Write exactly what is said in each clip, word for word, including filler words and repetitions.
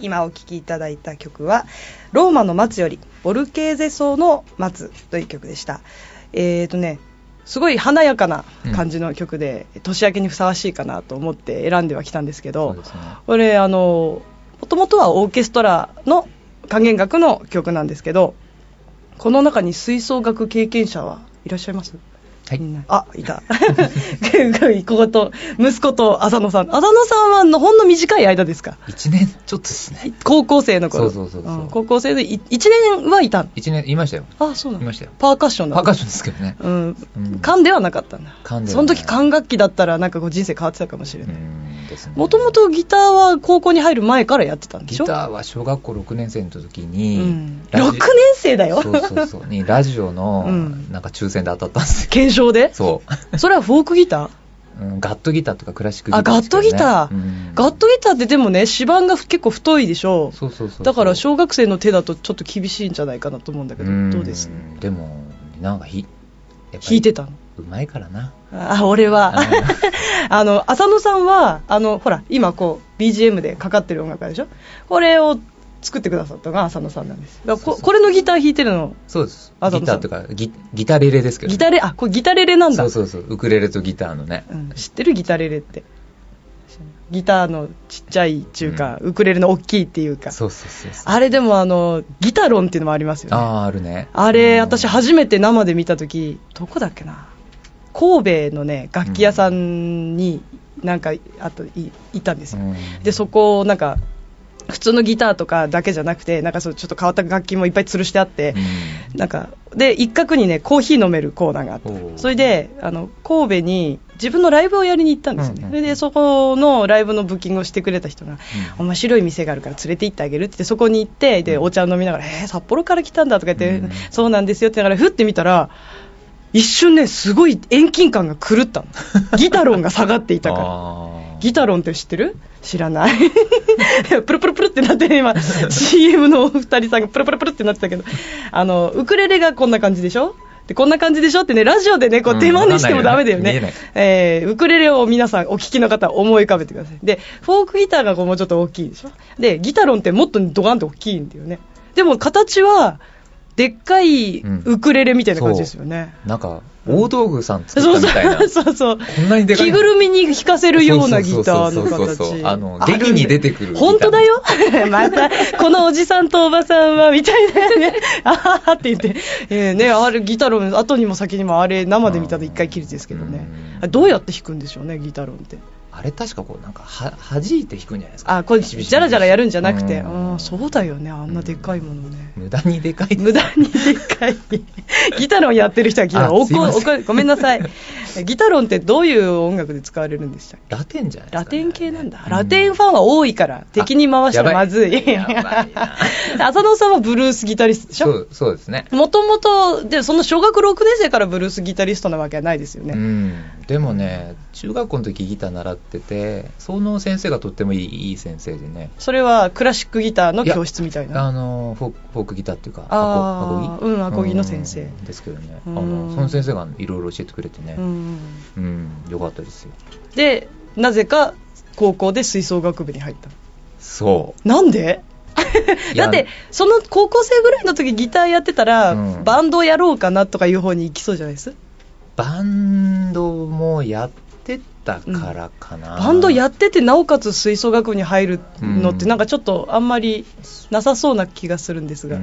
今お聴きいただいた曲はローマの松よりボルケーゼ層の松という曲でした。えーとねすごい華やかな感じの曲で、うん、年明けにふさわしいかなと思って選んではきたんですけど、そうですね、これあのもともとはオーケストラの管弦楽の曲なんですけど、この中に吹奏楽経験者はいらっしゃいます？はい、あ、いたここと息子と浅野さん。浅野さんはのほんの短い間ですか？ いちねんちょっとですね。 高校生の頃。 そうそうそうそう、うん、 高校生でいちねんはいたの？ いちねんいましたよ。 あ、そうなの。 いましたよ。 パーカッションだ。 パーカッションですけどね。 うん。うん、管ではなかったんだ。 管ではない。 その時管楽器だったらなんかこう人生変わってたかもしれない。もともとギターは高校に入る前からやってたんでしょ？ ギターは小学校ろくねん生の時に、 うん、ろくねん生だよ。 そうそうそうにラジオのなんか抽選で当たったんですよ。 検証で？ そう。 それはフォークギター？ うん、ガットギターとかクラシックギター、ね、 あ、ガットギター、うん、ガットギターってでもね指板が結構太いでしょ。 そうそうそうそう。 だから小学生の手だとちょっと厳しいんじゃないかなと思うんだけど、どうです？ でもなんかひ弾いてたの？ うまいからな。 あ、俺はあの浅野さんはあのほら今こう ビージーエム でかかってる音楽でしょ。これを作ってくださったのが浅野さんなんです。だからこ、これのギター弾いてるの？ そうです。ギターとか ギ, ギタレレですけど、ね、 ギタレあこれギタレレなんだ。 そうそうそう、ウクレレとギターのね、 うん、知ってる？ギタレレってギターのちっちゃいっていうか、うん、ウクレレの大きいっていうか。 そうそうそうそう。 あれでもあのギタロンっていうのもありますよね。 ああ、あるね。 あれ、うん、私初めて生で見たときどこだっけな、神戸のね楽器屋さんになんかあと い, いたんですよ、うん、でそこなんか普通のギターとかだけじゃなくてなんかそうちょっと変わった楽器もいっぱい吊るしてあって、うん、なんかで一角にねコーヒー飲めるコーナーがあって、それであの神戸に自分のライブをやりに行ったんですよね、うんうん、それでそこのライブのブッキングをしてくれた人が、うん、面白い店があるから連れて行ってあげるって言ってそこに行ってでお茶を飲みながら、うん、えー、札幌から来たんだとか言って、うん、そうなんですよって言いながらふって見たら一瞬ねすごい遠近感が狂ったのギタロンが下がっていたからギタロンって知ってる？知らないプルプルプルってなってね今シーエム のふたりさんがプルプルプルってなってたけど、あのウクレレがこんな感じでしょ、でこんな感じでしょってねラジオでねこう手真似してもダメだよね、うん、よね、えー、ウクレレを皆さんお聞きの方思い浮かべてください。でフォークギターがこうもうちょっと大きいでしょ、でギタロンってもっとドカンと大きいんだよね。でも形はでっかいウクレレみたいな感じですよね、 うん、なんか大道具さん作ったみたいな、 そうそうそう、 こんなにでかい着ぐるみに弾かせるようなギターの形、 あの劇に出てくるギター、 本当だよまたこのおじさんとおばさんはみたいなねあははって言って、えー、ね、あれギタロン後にも先にもあれ生で見たのいっかいきりですけどね、どうやって弾くんでしょうねギタロンって。 あれ確かこうなんかは弾いて弾くんじゃないですか。 あ、これジャラジャラやるんじゃなくて、うん、そうだよね、あんなでっかいものね、 無駄にでかい、 無駄にでかいギタロンやってる人は聞いたらおこおこごめんなさいギタロンってどういう音楽で使われるんでしたっけ？ ラテンじゃないですか、ね、 ラテン系なんだ、うん、ラテンファンは多いから敵に回したらまずい、やばいやばいな浅野さんはブルースギタリストでしょ。 そうそうですね。 もともとでその小学ろくねん生からブルースギタリストなわけはないですよね。 うん、でもね中学校の時ギター習っててその先生がとってもいい、いい先生でね。 それはクラシックギターの教室みたいな。 あのフォーク、フォークギターっていうかアコギ、うん、アコギの先生、 うん、ですけどね、あのその先生がいろいろ教えてくれてね、うん、うん、よかったですよ。でなぜか高校で吹奏楽部に入った。 そう。 なんでだってその高校生ぐらいの時ギターやってたら、うん、バンドやろうかなとかいう方に行きそうじゃないです？ バンドもやってたからかな、 うん、バンドやっててなおかつ吹奏楽部に入るのってなんかちょっとあんまりなさそうな気がするんですが、うん、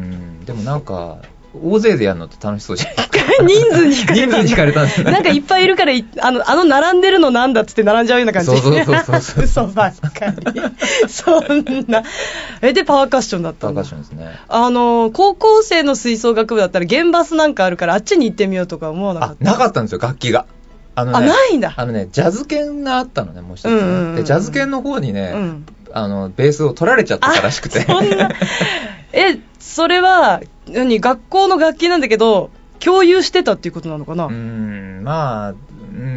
でもなんか大勢でやるのって楽しそうじゃないですか人数に惹かれた人数に惹かれたんですなんかいっぱいいるからあの、あの並んでるのなんだっつって並んじゃうような感じ。 そうそうそうそうそう嘘ばっかりそんなえでパワーカッションだったんだ。 パワーカッションですね。 あの高校生の吹奏楽部だったら弦バスなんかあるからあっちに行ってみようとか思わなかった？ あ、なかったんですよ楽器が。あのね、 あ、ないんだ。 あのね、ジャズ犬があったのね、もう一つ、ね、うんうんうん、でジャズ犬の方にね、うん、あのベースを取られちゃったらしくて。 そんなえ、それは何、学校の楽器なんだけど共有してたっていうことなのかな。 うーん、まあ、うん、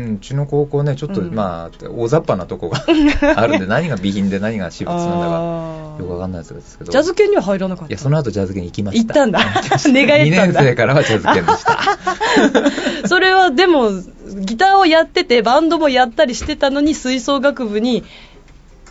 うちの高校ねちょっと、うん、まあ大雑把なとこがあるんで何が備品で何が私物なんだかよくわかんないですけど、 ジャズ犬には入らなかった。 いや、その後ジャズ犬行きました。 行ったんだ願えたんだ。にねん生からはジャズ犬でしたそれはでもギターをやっててバンドもやったりしてたのに吹奏楽部に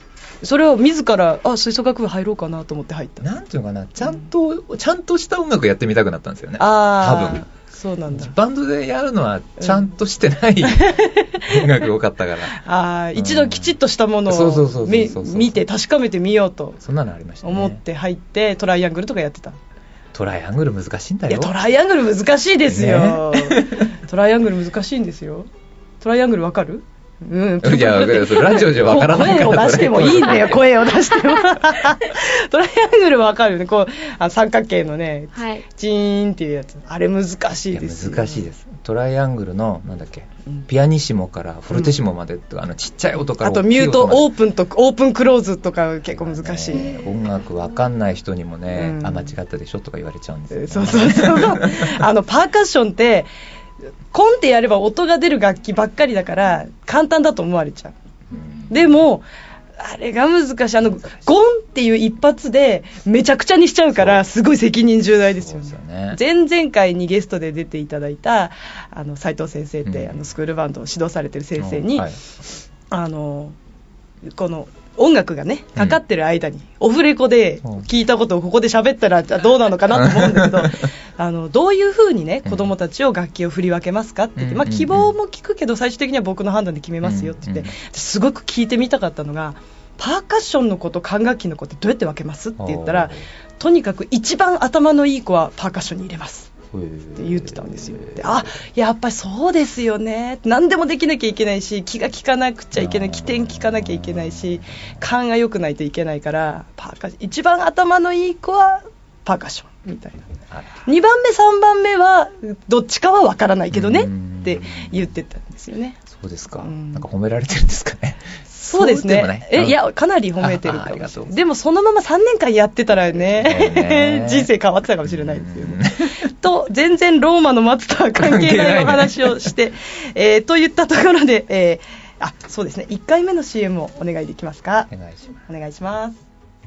それを自らあ吹奏楽部入ろうかなと思って入った。 なんていうのかな、ちゃんと、うん、ちゃんとした音楽やってみたくなったんですよね。 あ多分そうなんだ。 バンドでやるのはちゃんとしてない、うん、音楽多かったからあ、うん、一度きちっとしたものを見て確かめてみようとそんなのありましたね。 思って入ってトライアングルとかやってた。 トライアングル難しいんだよ。 いやトライアングル難しいですよ、ね、トライアングル難しいんですよ。トライアングルわかる？うん、 いやラジオじゃわからないから声を出してもいいんだよ声を出してもトライアングルわかるよね。こうあ三角形のね、はい、チーンっていうやつ、あれ難しいですよ。 難しいです。トライアングルのなんだっけ、うん、ピアニッシモからフォルティシモまで、うん、あのちっちゃい音からあとミュートオープンとオープンクローズとか結構難しい、 ね、音楽わかんない人にもね、うん、あ間違ったでしょとか言われちゃうんですよ、ね、 そうそうそうあのパーカッションってコンってやれば音が出る楽器ばっかりだから簡単だと思われちゃう、うん、でもあれが難しい。あのゴンっていう一発でめちゃくちゃにしちゃうからすごい責任重大ですよね。そうですよね。前々回にゲストで出ていただいたあの斉藤先生って、うん、あのスクールバンドを指導されてる先生に、はい、あのこの音楽がねかかってる間に、うん、オフレコで聞いたことをここで喋ったらどうなのかなと思うんだけどあのどういう風にね子供たちを楽器を振り分けますかって言って、まあ、希望も聞くけど最終的には僕の判断で決めますよって言って、すごく聞いてみたかったのが、パーカッションの子と管楽器の子ってどうやって分けますって言ったら、とにかく一番頭のいい子はパーカッションに入れますって言ってたんですよ。で、あ、やっぱりそうですよね。何でもできなきゃいけないし、気が利かなくちゃいけない、起点利かなきゃいけないし、勘が良くないといけないから、パーカッション一番頭のいい子はパーカッションみたいな。にばんめさんばんめはどっちかは分からないけどねって言ってたんですよね。 そうですか。なんか褒められてるんですかね。 そうですね。え、いや、かなり褒めてるかもしれない。でもそのままさんねんかんやってたら ね, ね人生変わってたかもしれないですよね。と、全然ローマの松とは関係ないお話をして、えー、といったところで、えー、あ、そうですね、いっかいめの シーエム をお願いできますか。 お願いします。 お願いします。